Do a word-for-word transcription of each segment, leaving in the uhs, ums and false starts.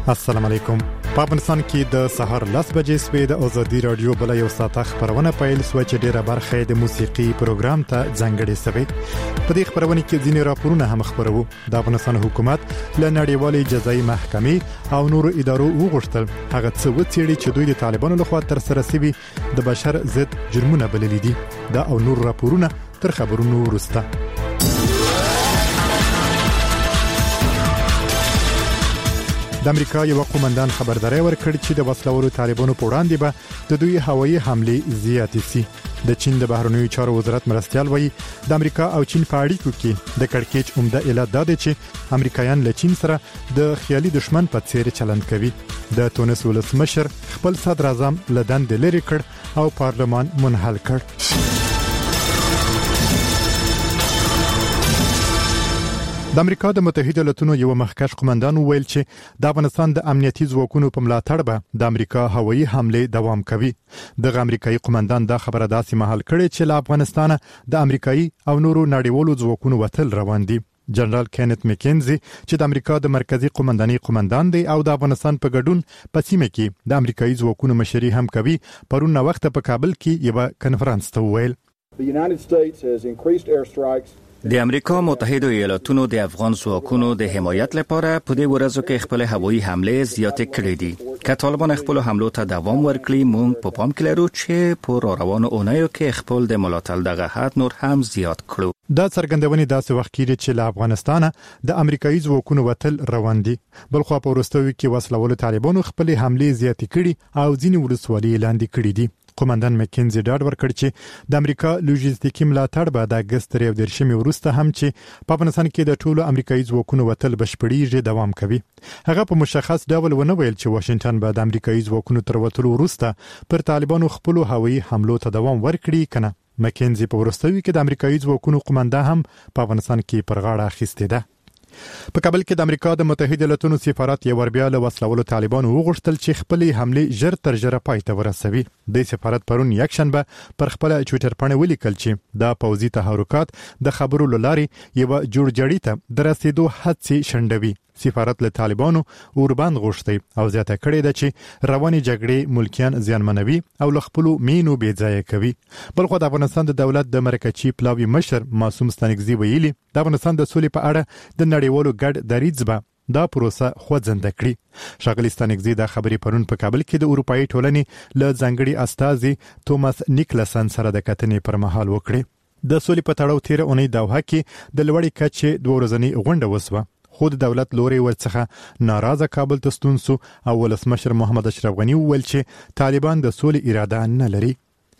السلام علیکم. په افغانستان کې د سحر لس بجې سوي د ازادي رادیو بل یو ساعت خبرونه پیل سو چې ډیره برخه د موسیقي پروګرام ته ځانګړې سوي. په دې خبرونه کې ځینې راپورونه هم خبرو. د افغانستان حکومت له نړیوالې جزایي محکمې او نورو ادارو وغوښتل هغه څه وڅېړي چې دوی د طالبانو لخوا تر سره شوي د بشر ضد جرمونه بللي دي. دا او نور راپورونه تر خبرونو وروسته. د امریکا یو قومندان خبرداري ورکړي چې د وسلوالو طالبانو په وړاندې به د دوی هوایي حمله زیاتې سي. د چین د بهرنیو چارو وزارت مرستيال وایي د امریکا او چین په اړیکو کې د کړکېچ عمده علت دا دی چې امریکایان له چین سره د خیالي دشمن په څیر چلند کوي. د تونس ولسمشر خپل صدر اعظم له دندې لرې کړ او پارلمان منحل کړ. د امریکا د متحده ایالاتو یو مخکښ قومندان ویل چې د افغانستان د امنیتي ځواکونو په ملاتړ به د امریکا هوایي حمله دوام کوي. د امریکایي قومندان دا خبره داسې مهال کړي چې له افغانستان د امریکایي او نورو نړیوالو ځواکونو وتل روان دي. جنرال کینت مکینزي چې د امریکا د مرکزی قومنداني قومندان دی او د افغانستان په ګډون په سیمه کې د امریکایي ځواکونو مشري هم کوي پرون وخت په کابل کې یو کانفرنس ته ویل. The United States has increased airstrikes. د امریکا متحده ایالاتونو د افغان ځواکونو د حمایت لپاره په دې ورځو کې خپل هوایي حمله زیاتې کړې دي. که طالبان خپل حملو ته دوام ورکړي موږ په پام کې لرو چې په روانو اونیو کې خپل د ملاتړ دغه حد نور هم زیات کړو. دا څرګندونې داسې وخت کې چې له افغانستانه د امریکایي ځواکونو وتل روان دي. بل خو په وروستیو کې وسلوالو طالبانو خپل حمله زیاتې کړي او ځینې ولسوالۍ لاندې کړي دي. قومندان مکینزي ډاډ ورکړ چې د امریکا لوجستیکي ملاتړ به د اگست تر یو درشمې وروسته هم چې په افغانستان کې د ټولو امریکایي ځواکونو وتل بشپړیږي دوام کوي. هغه په مشخص ډول ونه ویل چې واشنگټن به د امریکایي ځواکونو تر وتلو وروسته پر طالبانو خپل هوایي حملو ته دوام ورکړي کنه. مکینزي په وروستیو کې د امریکایي ځواکونو قومنده هم په افغانستان کې پر غاړه اخیستې ده. په کابل کې د امریکا د متحده ایالاتو سفارت یو ور بیا له وسلوالو طالبانو وغوښتل چې خپل حمله ژر تر ژره پای ته ورسوي. د سفارت پرون یک شنبه پر خپل ټوئیټر باندې ولیکل چې دا پوځي تحرکات د خبرو لاري یو جوړجاړي ته د رسیدو هڅې شندوي. سفارت له طالبانو اوربند غوښتي او زیاته کړې ده چې رواني جګړې ملکیان زیانمنوي او لخپلو مینو بې ځای کوي. بل خو د افغانستان د دولت د مرکزی پلاوی مشر معصوم ستانکزی ویلي د افغانستان د سولې په اړه د نړیوالو ګډ دریځ به دا پروسه خوځنده کړي. ښاغلي ستانکزی دا خبرې پرون په کابل کې د اروپאי ټولنې له ځانګړي استازي توماس نیکلسن سره د کتنې پر مهال وکړي. د سولې په تړاو تیر اونۍ دوحه کې د لوړې کچې دوه ورځنۍ غونډه وسوه. خود دولت لوري ورڅخه ناراضه کابل ته ستون سو او ولسمشر محمد اشرف غنی وویل چې طالبان د سولې اراده نه لري.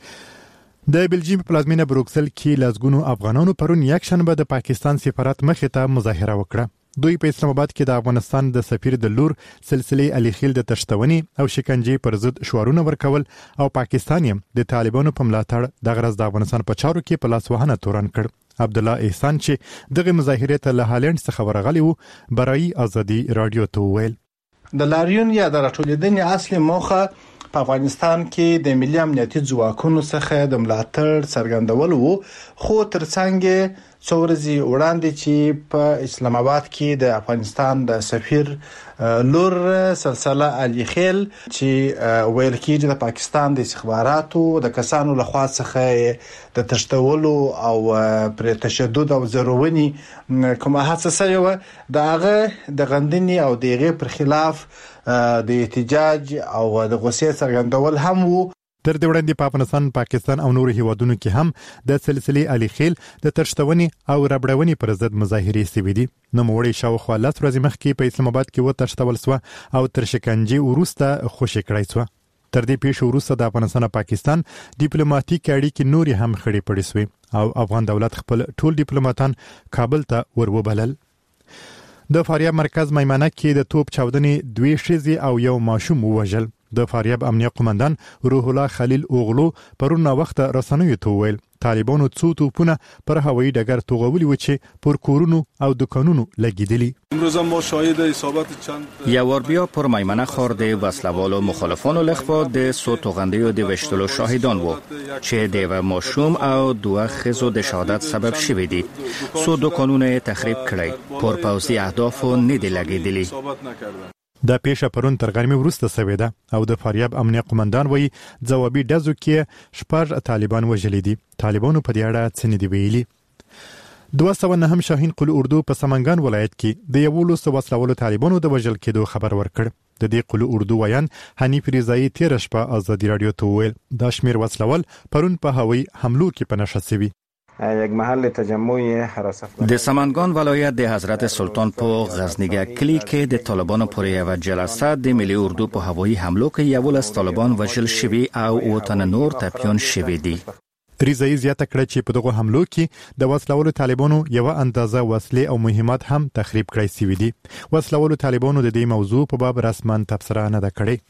د بلجیم پلازمینه بروکسل کې لازګونو افغانانو پرون یک شنبه د پاکستان سفارت مخې ته مظاهره وکړه. دوی په اسلام آباد کې د افغانستان د سفیر د لور سلسله علي خیل د تشتونی او شکنجې پر ضد شعارونه ورکول او پاکستان یې د طالبانو په ملاتړ د غرض د افغانستان په چارو کې په لاس وهنه تورن کړ. عبد الله احسان چې دغه مظاهره ته له هالند څخه ورغلی وو برای ازادي رادیو ته ویل د لاریون یا د راټولېدنې اصلي موخه په افغانستان کې د ملي امنیتي ځواکونو څخه د ملاتړ څرګندول وو. خو ترڅنګ څو ورځې وړاندې چې په اسلام آباد کې د افغانستان د سفیر لور سلسله علي خیل چې ویل کېږي د پاکستان د استخباراتو د کسانو لخوا څخه د تشتولو او پر تشدد او زرونی کومه هڅه شوه د هغه د غندنې او دغه پر خلاف د احتجاج او د غوسې څرګندول هم وو. تر دې وړاندې په افغانستان، پاکستان او نورو هیوادونو کې هم د سلسله علي خیل د تشتونی او ربړونی پر ضد مظاهرې شوې دي. نو موړې شاوخوا لس ورځې مخکې په اسلام آباد کې و تشتول سو او تر شکنجې وروسته خوشی کړای سو. تر دې پیښو وروسته د افغانستان او پاکستان ډیپلوماټیک اړیکې نوري هم خړې پړې سوې او افغان دولت خپل ټول ډیپلوماټان کابل ته ورو بلل. د فاریاب مرکز میمنه کې د توپ چاودنې دوی شزي او یو ماشوم ووژل. د فاریاب امنیه قومندان روح الله خلیل اوغلو پرونه وخت رسنوي ته ویل طالبانو څو توپونه پر هوایي ډګر توغولي و چې پر کورونو او دکانونو لګیدلي. امروز ما شاهد اصابت چند یوار بیا پر میمنه خورد وسلوالو مخالفانو لخوا د سوتوغنده و د وشتلو شاهدان و چې د ماشوم او دوه خزو د شهادت سبب شوی دي. سو دکانونه تخریب کړي پر پوزي اهداف نه دی لګیدلي. د پیښه پرون تر غرمې وروسته شوې ده او د فاریاب امنیه قومندان وایي ځوابي ډزو کې شپږ طالبان وژلي دي. طالبانو په دې اړه څه نه دي ویلي. دوه سوه نهم شاهین قل اردو په سمنګان ولایت کې د یولسو وسلوالو طالبانو د وژل کېدو خبر ورکړ. د دې قل اردو ویان حنیف رضایی تیر شپه ازادي رادیو ته وویل دا شمیر وسلوال پرون په هوایي حملو کې په نښه شوي. یک محل تجمع حراست د سمنگان ولایت د حضرت سلطان په غزنیګه کلی کې د طالبانو پر یو جلسه د ملي اردو په هوایي حملو کې یولس طالبان وژل شوي او اوتن نور ټپیان شوي دي. رضایی زیاته کړه چې په دغه حملو کې د وسلوالو طالبانو یو اندازه وسلې او مهمات هم تخریب کړای شوي دي. وسلوالو طالبانو د دې موضوع په باب رسما تبصره نه ده کړې.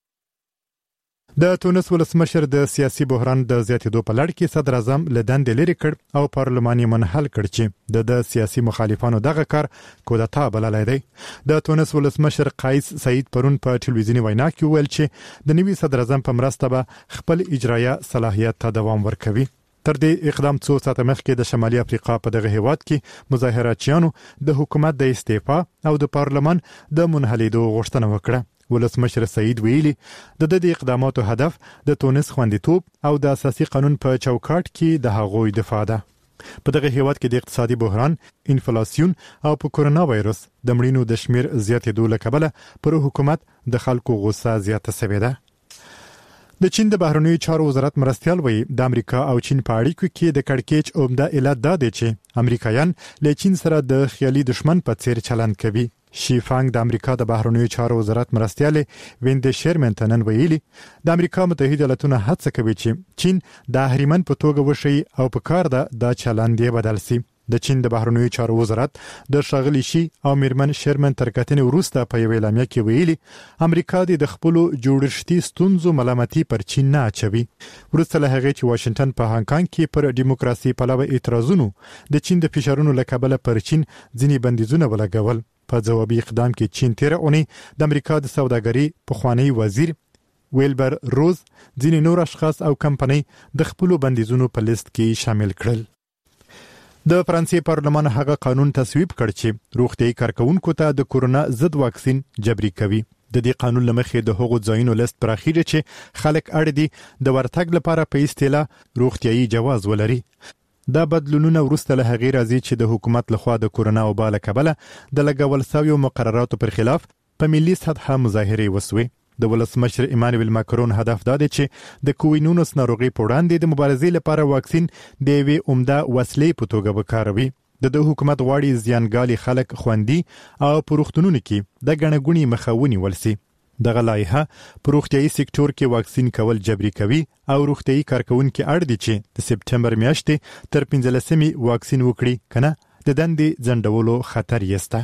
د تونس ولسمشر د سیاسي بحران د زیاتېدو په لړ کې صدر اعظم له دندې لرې کړ او پارلمان یې منحل کړ چې د د سیاسي مخالفانو دغه کار کودتا بللی دی. د تونس ولسمشر قیس سعید پرون په ټلویزیوني وینا کې وویل چې د نوي صدر اعظم په مرسته به خپل اجرایه صلاحیت ته دوام ورکوي. تر دې اقدام څو ساعته مخکې د شمالي افریقا په دغه هیواد کې مظاهراتچیانو د حکومت د استعفا او د پارلمان د منحلېدو غوښتنه وکړه. ولسمشر سعید ویلي د دې اقداماتو هدف د تونس خوندیتوب او د اساسي قانون په چوکاټ کې د هغوی دفاع ده. په دغه هیواد کې د اقتصادي بحران، انفلاسیون او په کورونا وایرس د مړینو د شمیر زیاتېدو له کبله پر حکومت د خلکو غوسه زیاته شوې ده. د چین د بهرنیو چارو وزارت مرستیال وایي د امریکا او چین په اړیکو کې د کړکېچ عمده علت دا دی چې امریکایان له چین سره د خیالي دشمن په څیر چلند کوي. شي فانګ د امریکا د بهرنیو چارو وزارت مرستیال ویندې شیرمن ته نن ویلي د امریکا متحده ایالاتونه هڅه کوي چې چین د اهریمن په توګه وشي او په کار ده د چلند یې بدل شي. د چین د بهرنیو چارو وزارت د ښاغلي شي او میرمن شیرمن تر کتنې وروسته په یوه اعلامیه کې ویلي امریکا د خپلو جوړښتي ستونزو ملامتي پر چین نه اچوي. وروسته له هغې چې واشنگټن په هانګ کانګ کې پر دیموکراسي پلوه اعتراضونو د چین د فشارونو له کبله پر چین ځینې بندیزونه ولګول. په ځوابي اقدام کې چین تیره اونۍ د امریکا د سوداګرۍ پخوانی وزیر ویلبر روز ځینې نور اشخاص او کمپنۍ د خپلو بندیزونو په لیست کې شامل کړل. د فرانسې پارلمان هغه قانون تصویب کړ چې روغتیايي کارکونکو ته د کورونا ضد واکسین جبري کوي. د دې قانون لمخې د هغو ځایونو لیست پراخیږي چې خلک اړ دي د ورتګ لپاره په اصطلاح روغتیايي جواز ولري. دا بدلونونه وروسته له هغې راځي چې د حکومت لخوا د کورونا وبا له کبله د لګول شویو مقرراتو پر خلاف په ملي سطحه مظاهرې وسوې. د ولسمشر ایمانویل ماکرون هدف دا دی چې د کووید نولس ناروغۍ په وړاندې د مبارزې لپاره واکسین د یوې عمده وسیلې په توګه وکاروي. د د حکومت غواړي زیانګالي خلک خوندي او په روغتونونو کې د ګڼه ګوڼې مخه ونیول شي. دغه لایحه په روغتیايي سکتور کې واکسین کول جبري کوي او روغتیايي کارکونکي اړ دي چې د سپټمبر میاشتې تر پنځلسمې واکسین وکړي کنه د دندې ځنډولو خطر یسته.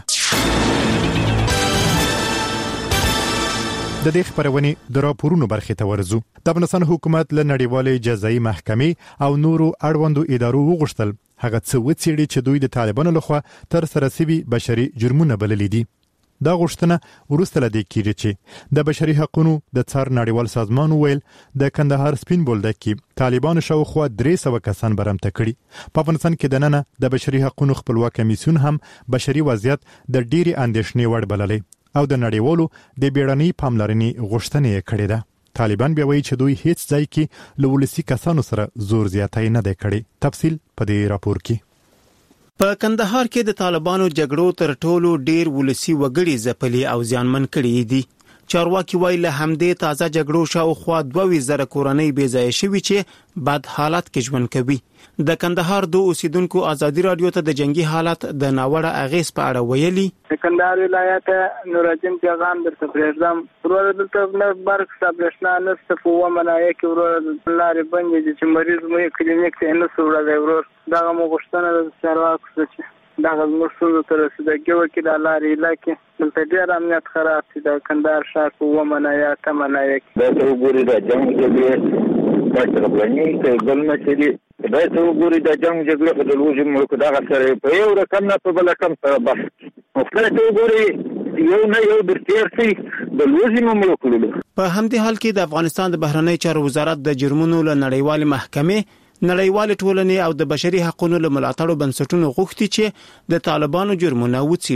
د دې خبرونې د راپورونو برخې ته ورځو. د افغانستان حکومت له نړیوالې جزایي محکمې او نورو اړوندو ادارو وغوښتل هغه څه وڅېړي چې دوی د طالبانو لخوا تر سره شوي بشري جرمونه بللي دي. دا غوښتنه وروسته لدې کېږي چې د بشري حقوقو د څار نړیوال سازمان ویل د کندهار سپین بولدک کې طالبانو شاوخوا درې سوه کسان برمته کړي. په افغانستان کې دننه د بشري حقوقو خپلواک کمیسیون هم بشري وضعیت د ډېری اندېښنې وړ بللی او د نړیوالو د بیړنۍ پاملرنې غوښتنه یې کړې ده. طالبان بیا وایي چې دوی هیڅ ځای کې له ولسي کسانو سره زور زیاتی نه دی کړی. تفصیل په دې راپور کې. په کندهار کې د طالبانو جګړو تر ټولو ډیر ولسی وګړي ځپلي او زیانمن کړي دي. چارواکي وایي له همدې تازه جګړو شاوخوا دوه زره کورنۍ بې ځایه شوي چې بد حالت کې ژوند کوي. د کندهار دوه اوسیدونکو ازادي رادیو ته د جنگي حالت د ناوړه اغیز په اړه ویلي. د کندهار ولایت نورالدین پیغام درته پرېږدم. ورور دلته نه برق سابلشنا نشته په اووه منایه کې ورور لارې بندې دي چې مریض مو یې کلینیک ته نه سو وړلی. ورور دغه مو غوښتنه ده د چارواکو څخه چې دغه زموږ ستونزو ته رسېدګي وکړي. د لارې علاقې دلته ډېر امنیت خراب دی. د کندهار ښار په اووه منایه اته منایه کې دا ته وګورئ د جنګ جګړې پټ رغونې کوي بل مسلې دا ته وګورئ د جنګ جګړې په دلوژي ملک دغه سره په یو رقم نه په بل رقم سره بس مخکې ته وګورئ یو نه یو د تیر سي د لوژي مملوک کړل. په همدې حال کې د افغانستان د بهرنی چارو وزارت د جرمونو له نړیوال محکمې نړیوال ټولنې او د بشري حقوقو له ملاتړو بنسټونو غوښتي چې د طالبانو جرمونه وڅېړي.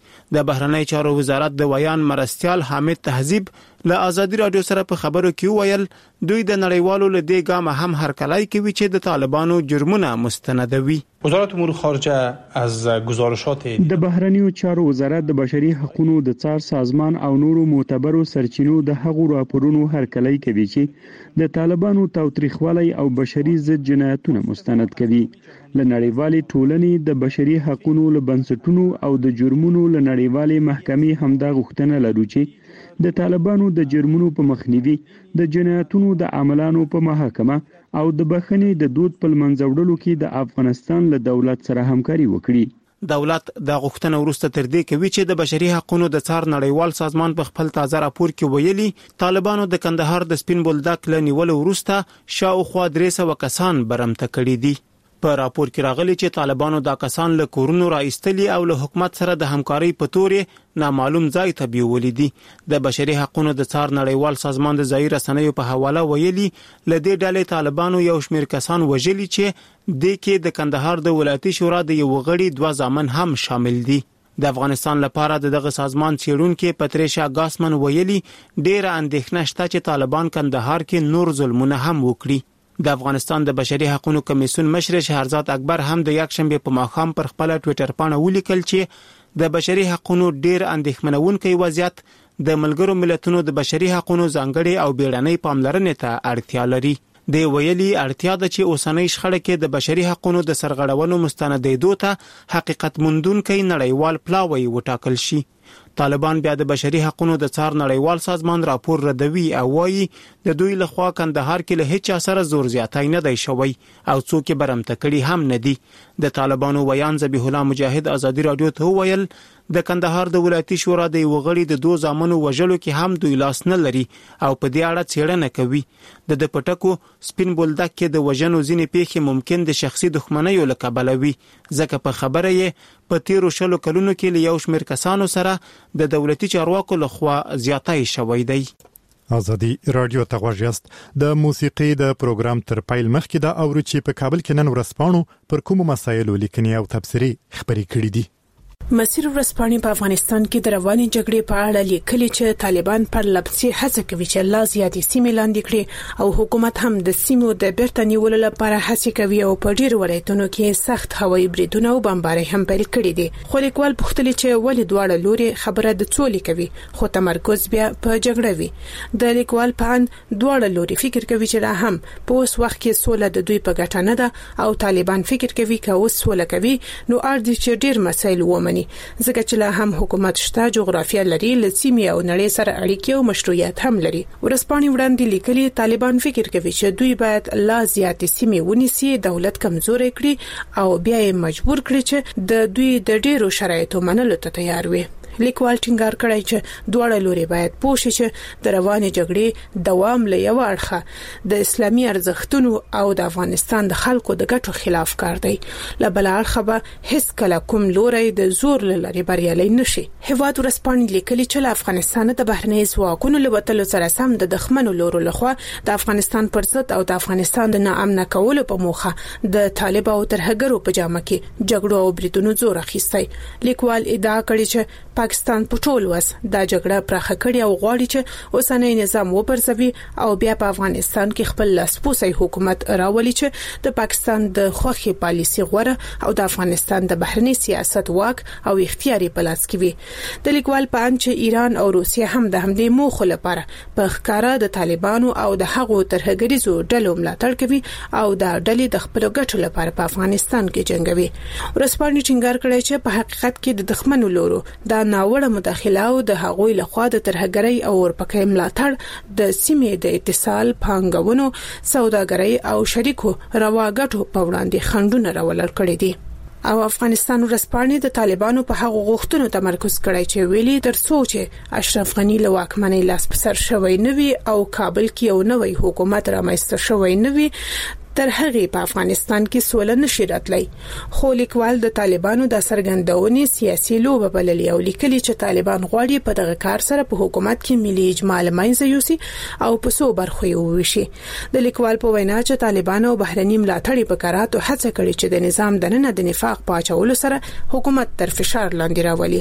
د بهرنی چارو وزارت د ویان مرستيال حامد تهذیب له ازادي رادیو سره په خبرو کې ویل دوی د نړیوالو له دې ګامه هم هرکلای کوي چې د طالبانو جرمونه مستندوي. وزارت امور خارجه از گزارشات د بهرنیو چارو وزارت د بشري حقوقو د څار سازمان او نورو معتبرو سرچینو د هغو راپورونو هرکلای کوي چې د طالبانو تاوتریخوالی او بشري ضد جنایتونه مستند کوي. له نړیوالې ټولنې د بشري حقوقو له بنسټونو او د جرمونو له نړیوالې محکمې همدا غوښتنه لرو چې د طالبانو د جرمونو په مخنیوي د جنایتونو د عملانو په محاکمه او د بخښنې د دود په منځوړلو کې د افغانستان له دولت سره همکاري وکړي. دولت د غوښتنې وروسته تر دې کوي چې د بشري حقوقو د څار نړیوال سازمان په خپل تازه راپور کې ویلي طالبانو د کندهار د سپین بولدک له نیولو وروسته شاوخوا درې سوه کسان برمته کړي دي. په راپور کې راغلي چې طالبانو دا کسان له کورونو راایستلي او له حکومت سره د همکارۍ په تورې نامعلوم ځای ته بیولي دي. د بشري حقوقو د څار نړیوال سازمان د ځایي رسنیو په حواله ویلي ل دې ډلې طالبانو یو شمېر کسان وژلي چې د کې د کندهار د ولایتي شورا د یو غړي دوه ځامن هم شامل دي. د افغانستان لپاره دغه سازمان چیرونکو پتریشا ګاسمن ویلي ډېر اندېښنه شته چې طالبان کندهار کې نور ظلمونه هم وکړي. د افغانستان د بشري حقوقو کمیسیون مشر شهرزاد اکبر هم د یک شنبه په ماښام پر خپل ټوئیټر باندې ولیکل چې د بشري حقوقو ډیر اندېښمنونکي وضعیت د ملګرو ملتونو د بشري حقوقو ځانګړي او بیړنۍ پاملرنې ته اړتیا لري. د ویلي اړتیا ده چې اوسنۍ شخړه کې د بشري حقوقو د سرغړونو مستندېدو ته حقیقت موندونکي نړیوال پلاوی وټاکل شي. طالبان بیا د بشري حقوقو د څار نړیوال سازمان راپور ردوي او وایي د دوی لخوا کندهار کې له هیڅ سره زور زیاتی نه دی شوی او څوک برمته کړي هم نه دي. د طالبانو ویان ذبیح الله مجاهد ازادي رادیو ته ویل د کندهار د ولایتي شورا د یو غړي د دوه ځامنو وژلو کې هم دوی لاس نه لري او په دې اړه څېړنه کوي. د د پټکو سپین بولدک کې د وژنو ځینې پیښې ممکن د شخصي دښمنیو له کبله وي ځکه په خبره یې په تیرو شلو کلونو کې له یو شمېر کسانو سره د دولتي چارواکو لخوا زیاتی شوی دی. ازادي رادیو ته غوښیاست. د موسیقي د پروګرام تر پیل مخکې د اورو چې په کابل کې نن ورځپاڼو پر کومو مسایلو لیکنې او تبصرې خبرې کړې دي. مسیر ورځپاڼې په افغانستان کې د رواني جګړې په اړه لیکلي چې طالبان پر لپسي هڅه کوي چې لا زیاتې سیمې لاندې کړي او حکومت هم د سیمو د بیرته نیولو لپاره هڅه کوي او په ډیرو ولایتونو کې سخت هوایي بریدونه او بمبارۍ هم پیل کړي دي. خو لیکوال پوښتنه چې ولې دواړه لوري خبره د څولې کوي خو تمرکز بیا په جګړه وي. د لیکوال په ان دواړه لوري فکر کوي چې لا هم په اوس وخت کې سوله د دوی په ګټه نه ده او طالبان فکر کوي چې اوس سوله کوي نو اړ دي چې ډیر مسایل ومني ځکه چې لا هم حکومت شته جغرافیه لري لسیمه او نړۍ سره اړیکې او مشروعیت هم لري. ورسپانې وړاندې لیکلي طالبان فکر کوي چې دوی باید لا زیاتې سیمې ونیسي دولت کمزوري کړي او بیا یې مجبور کړي چې د دوی د ډیرو شرایطو منلو ته تیار وي. لیکوال ټینګار کړی چې دواړه لوري باید پوه شي چې د رواني جګړې دوام له یو اړخه د اسلامي ارزښتونو او د افغانستان د خلکو د ګټو خلاف کار دی. له بل اړخه به هیڅ کله کوم لوري د زور لري بریالي نشي. هیواد ورسپانې لیکلي چې له افغانستان د بهرنۍ ځواکونو له وتلو سره سم د دښمنو لورو لخوا د افغانستان پر ضد او د افغانستان د ناامن کولو په موخه د طالب او ترهګرو په جامه کې جګړو او بریدونو زور اخیستی. لیکوال ادعا کړې چې پاکستان په ټول وس دا جګړه پراخه کړې او غواړي چې اوسنۍ نظام وپرځوي او بیا په افغانستان کې خپل لاسپوڅی حکومت راولي چې د پاکستان د خوخي پالیسي غوړه او د افغانستان د بهرنی سیاست واک او اختیاري په لاس کې وي. د لیکوال په ان چې ایران او روسیه هم د همدې موخه لپاره په ښکارا د طالبانو او د هغو ترهګریزو ډلو ملاتړ کوي او د ډلې د خپل ګټو لپاره په افغانستان کې جنگوي. ورسپانې ټینګار کړی چې په حقیقت کې د دښمنو لورو د ناوړه مداخله او د هغوی لخوا د ترهګرۍ او ورپکې ملاتړ د سیمې د اتصال پانګونو سوداګرۍ او شریکو رواګټو په وړاندې خنډونه راولل کړي دي. او افغانستان ورسپانې د طالبانو په هغو غوښتنو تمرکز کړی چې ویلي تر څو چې اشرف غنی له واکمنۍ لاس په سر شوی نوي او کابل کې یو نوی حکومت رامنځته شوی نوي تر هغه په افغانستان کې سوله نشي راتلی. خو لیکوال د طالبانو د سرګندونې سیاسي لوبه بللي او لیکلي چې طالبان غواړي په دغه کار سره په حکومت کې ملي اجماع لمنځه یوسي او په څو برخو یې وویشي. د لیکوال په وینا چې طالبان او بهرني ملاتړي په کاراتو هڅه کړې چې د نظام دننه د نفاق په اچولو سره حکومت تر فشار لاندې راولي